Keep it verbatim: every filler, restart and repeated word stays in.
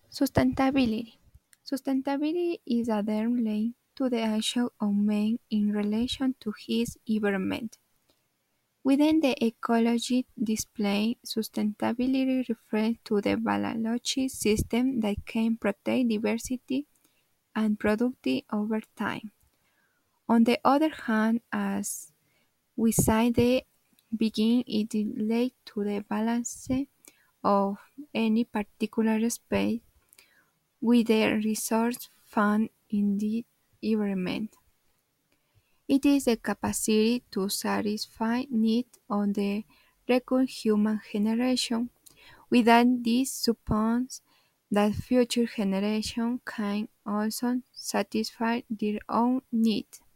Sustainability. Sustainability is a term linked to the action of man in relation to his environment. Within the ecology discipline, sustainability refers to the biological system that can protect diversity and productivity over time. On the other hand, as we said at the beginning, it relates to the balance of any particular space with the resource found in the environment. It is the capacity to satisfy needs of the recurrent human generation, without this suppose that future generations can also satisfy their own needs.